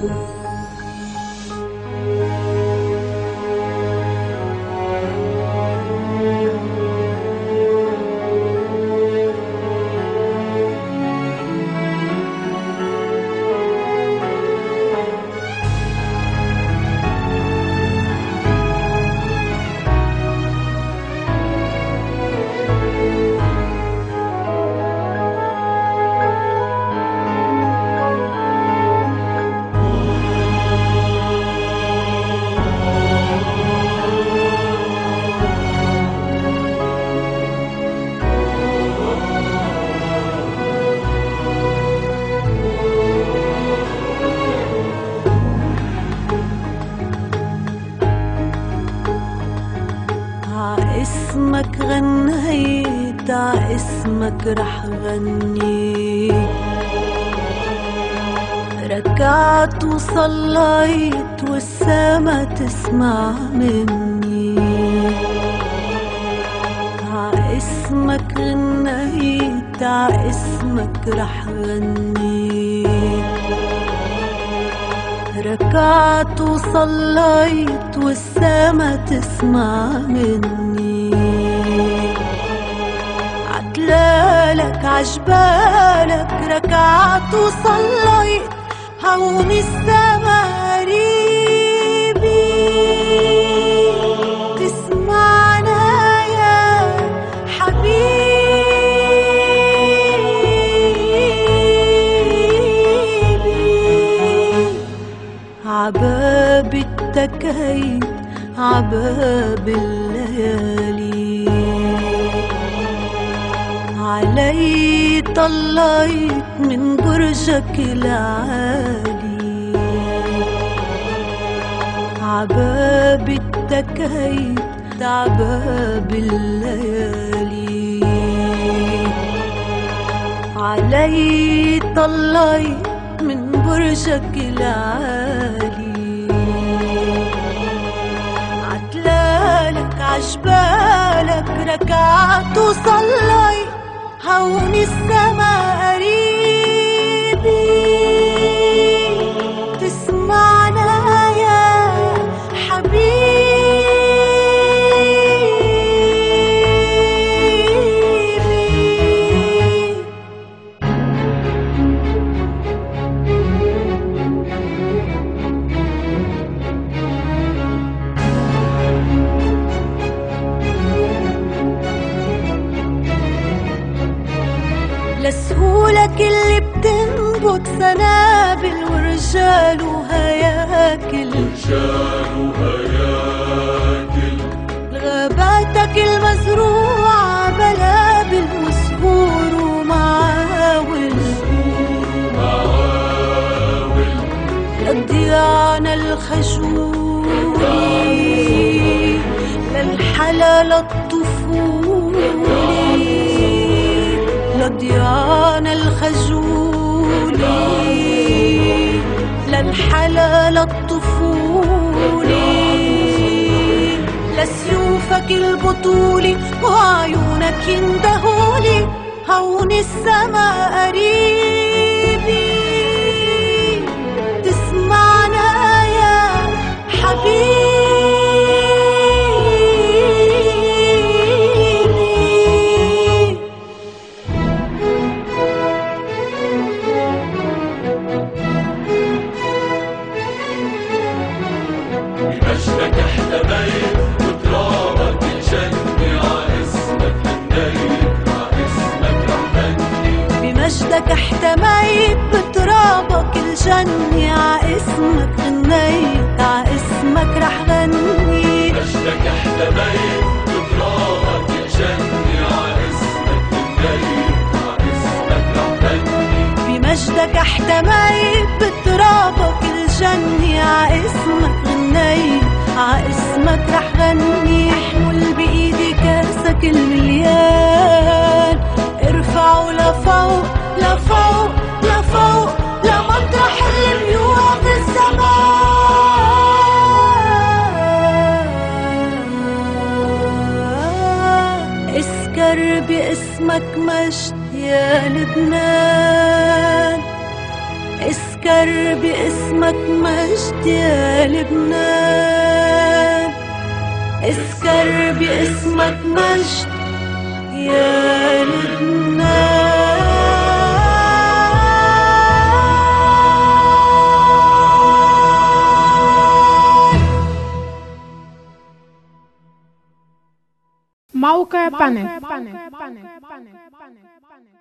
اسمك غنيت، اسمك رح غني، ركعت وصليت والسما تسمع مني. اسمك غنيت، اسمك رح غني، ركعت وصليت والسما تسمع مني. عتلالك عجبالك ركعت وصليت، هون السما قريبي تسمعنا يا حبيبي. عباب اتكيت عباب الليالي، علي طليت من برجك العالي. عباب اتكيت عباب الليالي، علي طليت من برجك العالي. عتلالك عجبالك ركعت وصليت، هون السما قريبي تسمعنا يا حبيبي. لسهولك اللي بتنبت سنابل ورجال وهياكل، لغاباتك المزروعة بلابل وسهور ومعاول، للضيانة الخجولي للحلال الطفولي، للضيانة الخجولي للحلال الطفولي، لسيوفك البطولي وعيونك يندهولي، هون السما قريبي تسمعنا يا حبيبي. بمجدك احتميت وترابك الجنة، عاسمك غنيت عاسمك رح غني. بمجدك احتميت بترابك الجنة، عاسمك غنيت عاسمك رح غني. بمجدك احتميت بترابك الجنة، عاسمك غنيت عاسمك رح غني. بمجدك احتميت بترابك الجنة، عاسمك غنيت عاسمك رح غني. احمل بإيدي كاسك المليان، ارفعه لفوق لفوق لفوق لمطرح الميوع في السماء. اسكر باسمك مجد يا لبنان، اسكر باسمك مجد يا لبنان، اسكر باسمك مجد يا لبنان. موقع بانك.